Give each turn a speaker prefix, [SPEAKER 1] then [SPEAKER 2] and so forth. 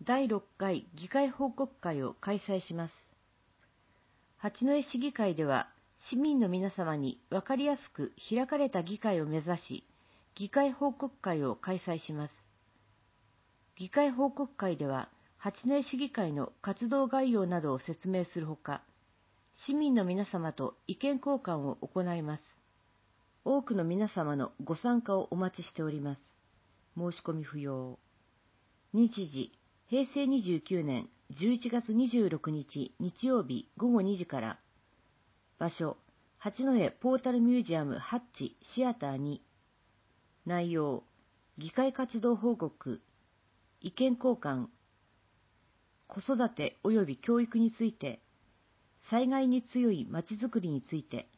[SPEAKER 1] 第6回議会報告会を開催します。八戸市議会では、市民の皆様に分かりやすく開かれた議会を目指し、議会報告会を開催します。議会報告会では、八戸市議会の活動概要などを説明するほか、市民の皆様と意見交換を行います。多くの皆様のご参加をお待ちしております。申し込み不要。日時、平成29年11月26日日曜日午後2時から。場所、八戸ポータルミュージアムハッチシアター2。内容、議会活動報告、意見交換、子育て及び教育について、災害に強いまちづくりについて、